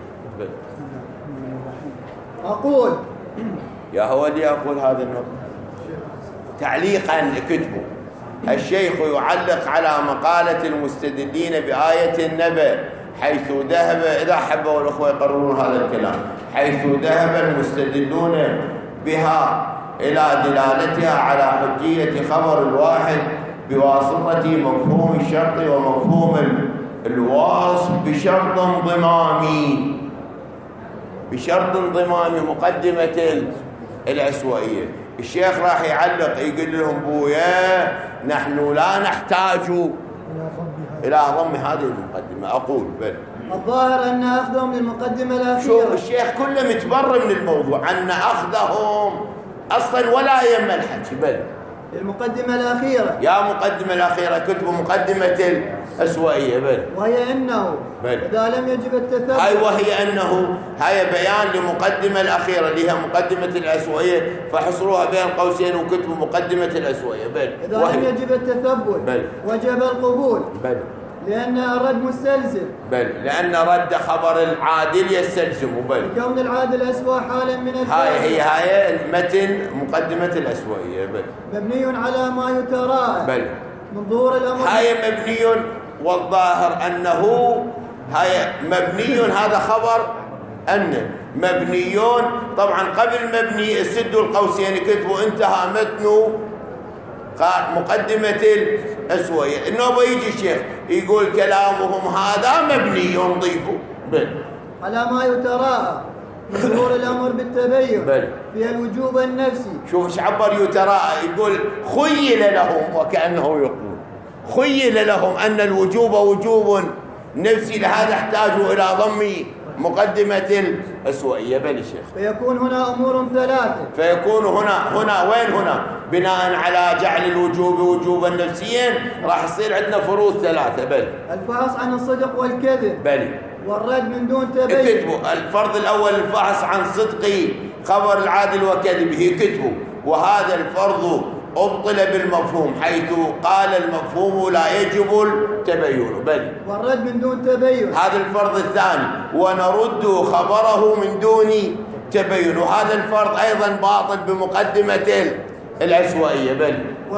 أقول يا هو اللي أقول هذا النص تعليقا كتبه. الشيخ يعلق على مقالة المستدلين بآية النبأ حيث ذهب، إذا حبوا الأخوة يقررون هذا الكلام، حيث ذهب المستدلون بها إلى دلالتها على حجية خبر الواحد بواسطة مفهوم الشرط ومفهوم الوصف بشرط انضمامي مقدمة الأسوأية. الشيخ راح يعلق يقول لهم بويا نحن لا نحتاج إلى ضم هذه المقدمة. أقول بل الظاهر أن أخذهم للمقدمة الأخيرة. شوف الشيخ كله متبرر من الموضوع أن أخذهم أصلا ولا يم الحكي. بل المقدمة الأخيرة يا مقدمة الأخيرة كتبوا مقدمة الأسوأية. بل وهي أنه إذا لم يجب التثبت، وهي أنه هاي بيان لمقدمة الأخيرة اللي هي مقدمة الأسوأية، فحصروها بين قوسين وكتبوا مقدمة الأسوأية. بل إذا لم يجب التثبت وجب القبول. بل لأن الرد مستلزم. بل لأن رد خبر العادل يستلزم. بل كون العادل أسوأ حالا من هاي المتن مقدمة الأسوأية. بل مبني على ما يتراءى. بل من ظهور الأمر هاي مبني، والظاهر أنه هاي مبني، هذا خبر أن مبنيون. طبعا قبل مبني السدوا القوسين كتبوا انتهى متن مقدمة الأسوأية. إنه بيجي الشيخ يقول كلامهم هذا مبني ضيفوا على ما يتراءى من ظهور الأمر بالتبين في الوجوب النفسي. شوف ايش عبر يتراءى، يقول خيل لهم، وكأنه يقول خيل لهم أن الوجوب وجوب نفسي، لهذا احتاجوا إلى ضم مقدمة الأسوأية. بل الشيخ فيكون هنا أمور ثلاثة. فيكون هنا وين هنا بناء على جعل الوجوب وجوبا نفسيا راح يصير عندنا فروض ثلاثة. بل الفحص عن الصدق والكذب. بل والرد من دون تبين. كتبوا الفرض الأول الفحص عن صدق خبر العادل وكذبه كتبوا، وهذا الفرض أبطل بالمفهوم حيث قال المفهوم لا يجب التبين. بل والرد من دون تبين، هذا الفرض الثاني، ونرد خبره من دون تبين، وهذا الفرض أيضا باطل بمقدمة الأسوأية. بل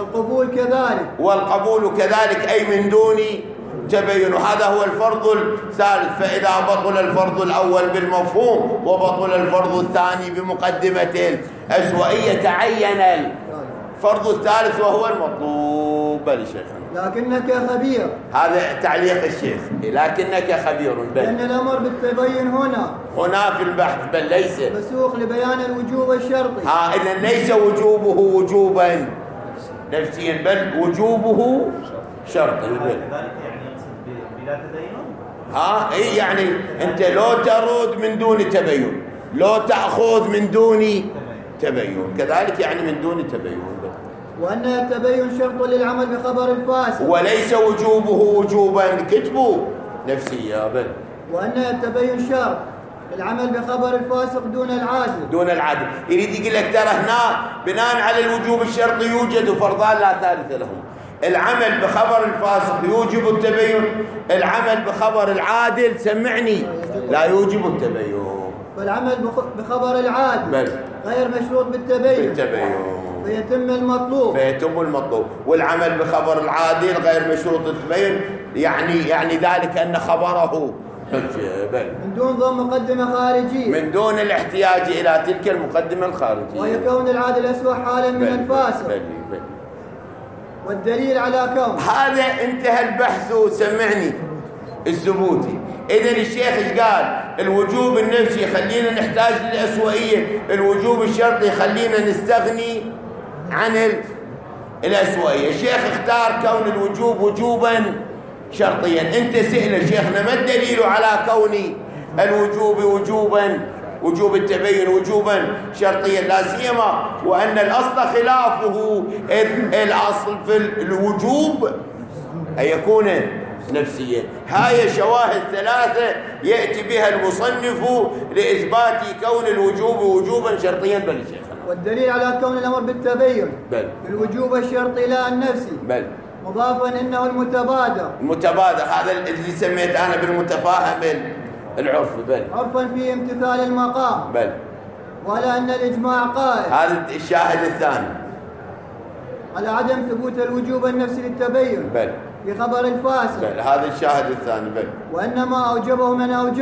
والقبول كذلك أي من دون تبين، هذا هو الفرض الثالث. فإذا بطل الفرض الأول بالمفهوم وبطل الفرض الثاني بمقدمة الأسوأية تعين الفرض الثالث وهو المطلوب. بل شيخنا لكنك خبير. هذا تعليق الشيخ، لكنك خبير. لأن الأمر بالتبين هنا في البحث، بل ليس مسوق لبيان الوجوب الشرطي. إذا ليس وجوبه وجوبا نفسيا، بل وجوبه شرطي. لذلك يعني يقصد بلا تدين. إيه يعني أنت لو ترد من دون تبين، لو تأخذ من دون تبين، كذلك يعني من دون تبين. وأن التبين شرط للعمل بخبر الفاسق، وليس وجوبه وجوبا كتبوا نفسيا، بل وأن التبين شرط للعمل بخبر الفاسق دون العادل. يريد يقول لك ترى هنا بناء على الوجوب الشرطي يوجد فرضان لا ثالث لهم. العمل بخبر الفاسق يوجب التبين، العمل بخبر العادل سمعني لا يوجب التبين. فالعمل بخبر العادل غير مشروط بالتبين فيتم المطلوب. والعمل بخبر العادل غير مشروط التبين، يعني ذلك أن خبره من دون ضم مقدمة خارجية، من دون الاحتياج إلى تلك المقدمة الخارجية، ويكون العادل أسوأ حالا من الفاسق. والدليل على كون هذا انتهى البحث. سمعني الثبوتي. إذن الشيخ ايش قال؟ الوجوب النفسي خلينا نحتاج للأسوأية، الوجوب الشرطي خلينا نستغني عن الأسوأية. الشيخ اختار كون الوجوب وجوبا شرطيا. انت سئل شيخنا ما الدليل على كون الوجوب وجوب التبين وجوبا شرطيا، لا سيما وأن الأصل خلافه. الأصل في الوجوب أن يكون نفسيا. هاي شواهد ثلاثة يأتي بها المصنف لإثبات كون الوجوب وجوبا شرطيا. بل شيخنا والدليل على كون الأمر بالتبين الوجوب الشرطي لا النفسي، مضافا إنه المتبادر. هذا اللي سميت أنا بالمتفاهم العرف، عرفا في امتثال المقام، ولا أن الإجماع قائل. هذا الشاهد الثاني على عدم ثبوت الوجوب النفسي للتبين في خبر الفاسق. هذا الشاهد الثاني. وإنما أوجبه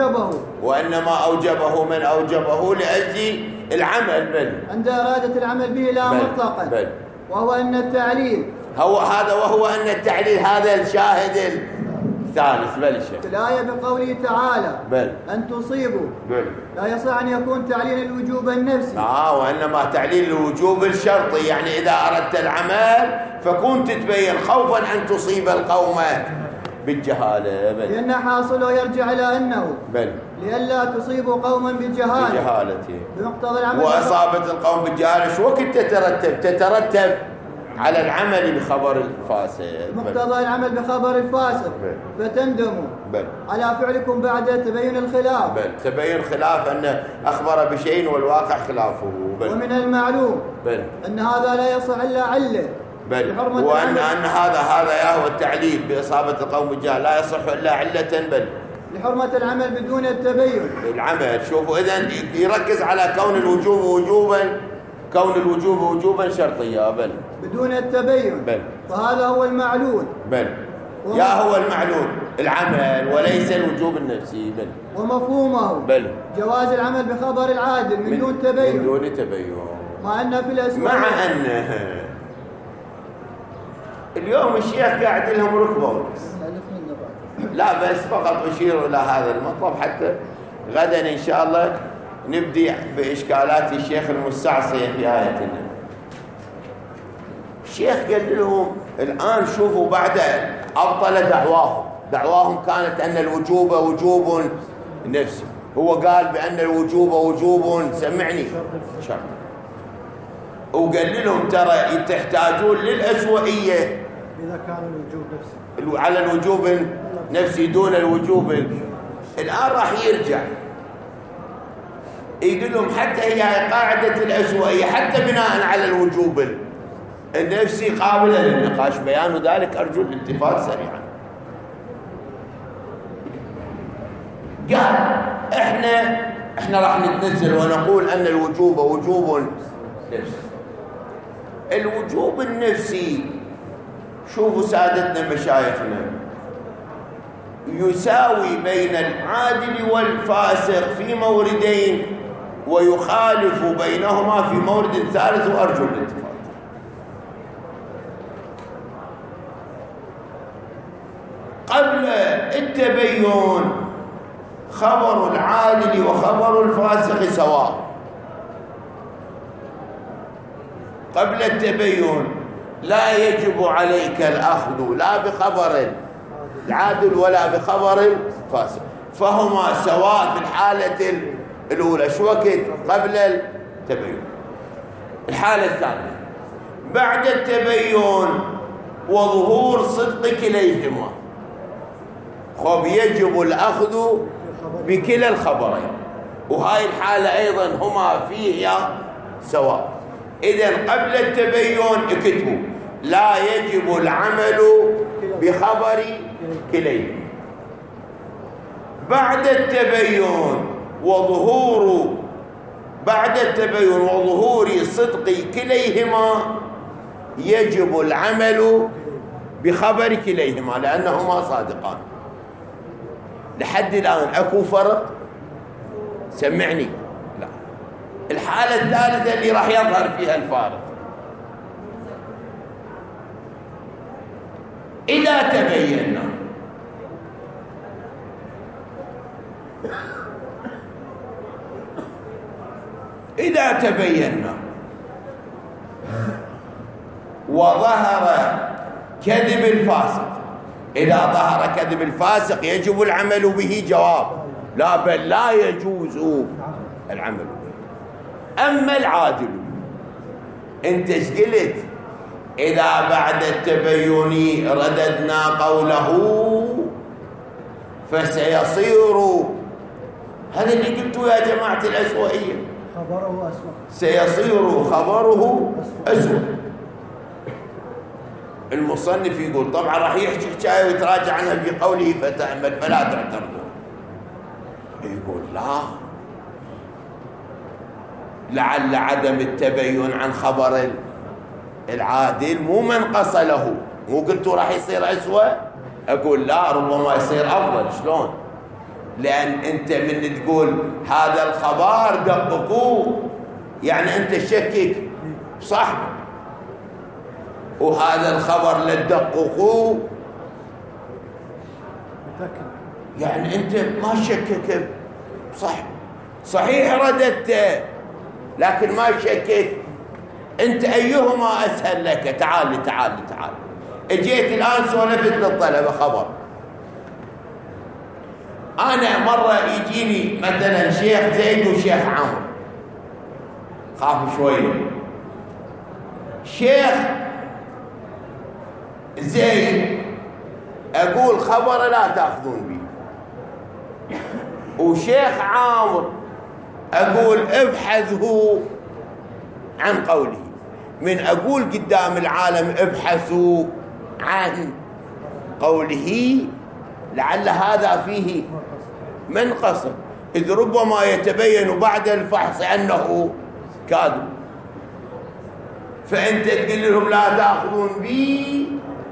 من أوجبه لأجل العمل عند إرادة العمل به لا مطلقا. وهو أن التعليل وهو أن التعليل هذا الشاهد الثالث. الشيخ الآية بقوله تعالى أن تصيبوا لا يصح أن يكون تعليل الوجوب النفسي، وإنما تعليل الوجوب الشرطي. يعني إذا أردت العمل فكنت تبين خوفا أن تصيب القوم بالجهالة. لأن حاصله يرجع إلى أنه لئلا تصيبوا قوما بجهالة بمقتضى العمل. وأصابت القوم بالجهالة شو وقت تترتب على العمل بخبر الفاسق، مقتضى العمل بخبر الفاسق. فتندموا على فعلكم بعد تبين الخلاف. تبين خلاف أن أخبر بشيء والواقع خلافه. ومن المعلوم أن هذا لا يصح إلا علة، وأن هذا يا هو التعليل بإصابة القوم بالجهالة لا يصح إلا علة لحرمة العمل بدون التبين. العمل شوفوا إذن يركز على كون الوجوب وجوبا شرطيا بدون التبين. فهذا هو المعلول. هو المعلول العمل وليس الوجوب النفسي. ومفهومه جواز العمل بخبر العادل من دون تبين. مع أن في الأسواق اليوم الشيخ قاعد لهم ركبه. لا بس فقط أشير إلى هذا المطلب حتى غدا إن شاء الله نبدأ بإشكالات الشيخ المستعصية في آية النبي. الشيخ قال لهم الآن شوفوا بعد أبطل دعواهم كانت أن الوجوب وجوب نفسي. هو قال بأن الوجوب وجوب سمعني شرط، وقال لهم ترى تحتاجون للأسوأية إذا كان الوجوب نفسي على الوجوب نفسي دون الوجوب. الآن راح يرجع يقول لهم حتى هي قاعدة الأسوأية حتى بناء على الوجوب النفسي قابلة للنقاش. بيان ذلك أرجو الالتفات سريعا. قال احنا راح نتنزل ونقول أن الوجوب وجوب نفسي. الوجوب النفسي شوفوا سادتنا مشايخنا يساوي بين العادل والفاسق في موردين ويخالف بينهما في مورد ثالث وأرجو الالتفات. التبين خبر العادل وخبر الفاسق سواء. قبل التبين لا يجب عليك الأخذ لا بخبر العادل ولا بخبر الفاسق، فهما سواء في الحالة الأولى. شو وقت؟ قبل التبين. الحالة الثانية بعد التبين وظهور صدق كليهما، خب يجب الأخذ بكلا الخبرين، وهاي الحالة أيضا هما فيها سواء. إذن قبل التبين اكتبوا لا يجب العمل بخبر كليهما. بعد التبين وظهور صدق كليهما يجب العمل بخبر كليهما لأنهما صادقان. لحد الآن أكو فرق؟ سمعني. لا. الحالة الثالثة اللي راح يظهر فيها الفارق إذا تبينا وظهر كذب الفاسق. إذا ظهر كذب الفاسق يجب العمل به، جواب لا، بل لا يجوز العمل به. أما العادل انت ايش قلت؟ إذا بعد التبين رددنا قوله فسيصير، هذا اللي قلته يا جماعة الأسوأية، خبره أسوأ، سيصير خبره أسوأ. المصنف يقول طبعا راح يحكي حكايه ويتراجع عنها بقوله فتأمل فلا تعترضوا. يقول لا، لعل عدم التبين عن خبر العادل مو منقص له. مو قلتوا راح يصير أسوأ؟ أقول لا، ربما يصير أفضل. شلون؟ لأن أنت من تقول هذا الخبر دققوه، يعني أنت تشكك صح، وهذا الخبر لا تدققوه، يعني أنت ما شكك صح، صحيح رددت لكن ما شكك. أنت أيهما أسهل لك؟ تعال تعال تعال. اجيت الآن سولفت للطلبة خبر. أنا مرة يجيني مثلا شيخ زيد وشيخ عمرو، خاف شوية. شيخ زيد أقول خبر لا تأخذون به، وشيخ عمرو أقول ابحثوا عن قوله. من أقول قدام العالم ابحثوا عن قوله لعل هذا فيه منقص، إذ ربما يتبين بعد الفحص أنه كاذب. فأنت تقول لهم لا تأخذون بي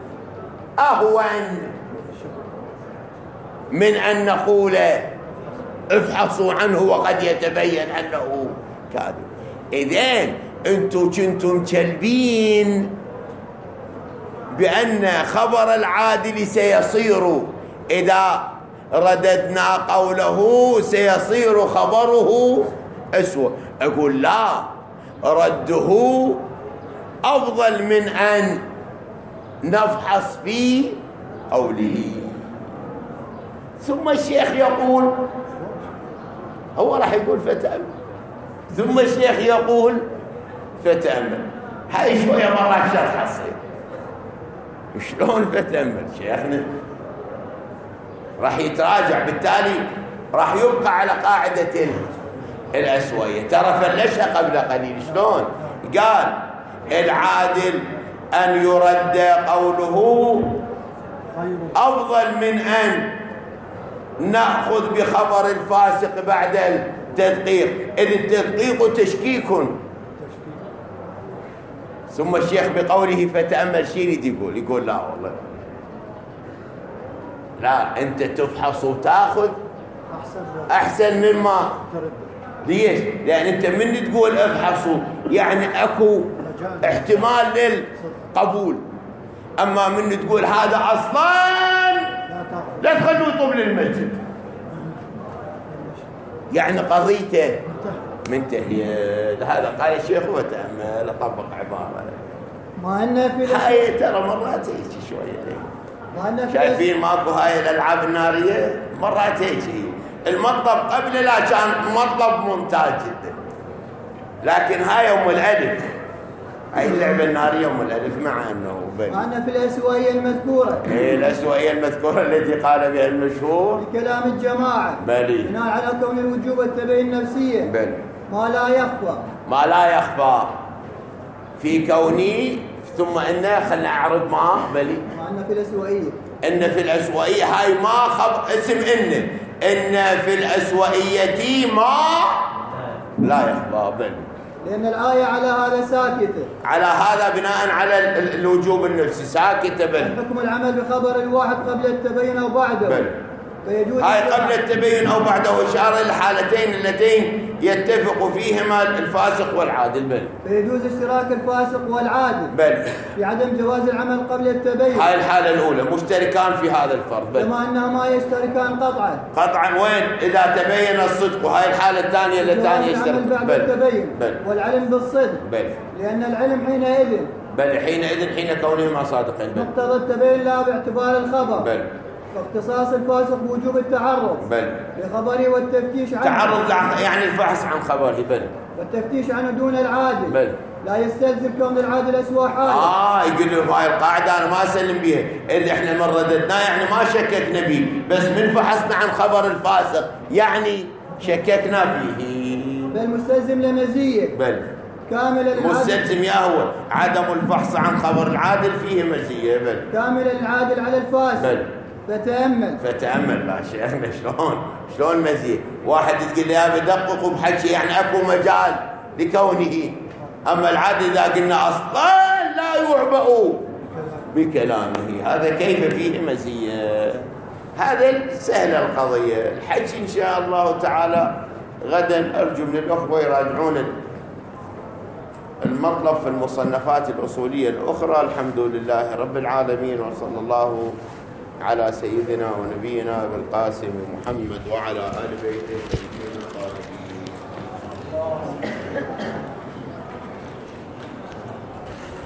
أهون من أن نقول افحصوا عنه وقد يتبين أنه كاذب. إذن أنتم كنتم كلبين بأن خبر العادل سيصير إذا رددنا قوله سيصير خبره أسوأ. أقول لا، رده أفضل من أن نفحص في قوله. ثم الشيخ يقول، هو راح يقول فتأمل، ثم الشيخ يقول فتأمل. هاي شوية مرات شرح الصير. شلون فتأمل شيخنا؟ راح يتراجع، بالتالي راح يبقى على قاعدة الأسوية. ترى فلشها قبل قليل. شلون؟ قال العادل أن يرد قوله أفضل من أن نأخذ بخبر الفاسق بعد التدقيق، إذ التدقيق تشكيك. ثم الشيخ بقوله فتأمل شي يريد يقول لا والله، لا، أنت تفحص وتأخذ أحسن مما. ليش؟ لأن أنت من تقول افحصوا يعني أكو احتمال للقبول، أما من تقول هذا أصلاً لا تخلوه يطوب للمسجد. يعني قضيته منتهية. هذا قال الشيخ وتأمل طبق عبارة ما أن في هاي ترى مرات هيك شوية. شايفين ماكو هاي الألعاب النارية مرات هيك. المطلب قبل لا كان مطلب ممتاز جدا، لكن هاي أم الألف، هاي اللعبة النارية أم الألف. مع أنه أن في الأسوأية المذكورة، الأسوأية المذكورة التي قال بها المشهور بكلام الجماعة بناء على كون الوجوب التبين النفسية ما لا يخفى في كوني، ثم إنه خلنا أعرض ما أن في الأسوأية، إن في الأسوأية هاي ما اسم إن في الأسوأية ما لا يخفى لأن الآية على هذا ساكتة، على هذا بناء على الوجوب النفسي ساكتة. حكم العمل بخبر الواحد قبل التبين أو بعده فيجوز هاي قبل التبين أو بعده إشارة الحالتين اللتين يتفق فيهما الفاسق والعادل. فيجوز اشتراك الفاسق والعادل في عدم جواز العمل قبل التبين. هاي الحالة الأولى مشتركان في هذا الفرض كما أنهما يشتركان قطعا وين إذا تبين الصدق. وهي الحالة الثانية التي يشترك بعد التبين والعلم بالصدق لأن العلم حينئذ حين كونهما صادقين مقتضى التبين لا باعتبار الخبر فاختصاص الفاسق بوجوب التعرض لخبره والتفتيش عنه. تعرض يعني الفحص عن خبره والتفتيش عنه دون العادل لا يستلزم كون العادل أسوأ حاله. يقول له هاي القاعدة أنا ما أسلم بها، إذا إحنا من رددنا يعني ما شككنا به، بس من فحصنا عن خبر الفاسق يعني شككنا فيه. بل مستلزم لمزية كامل العادل، مستلزم هو عدم الفحص عن خبر العادل فيه مزية كامل العادل على الفاسق. فتأمل لا شيخنا شلون مزية. واحد تقول لي بدقق بحكي يعني اكو مجال لكونه، اما العادل اذا قلنا اصلا لا يعبأ بكلامه، هذا كيف فيه مزية. هذا سهلة القضية. الحكي ان شاء الله تعالى غدا ارجو من الاخوة يراجعون المطلب في المصنفات الأصولية الأخرى. الحمد لله رب العالمين، وصلى الله على سيدنا ونبينا بالقاسم محمد وعلى آل بيته.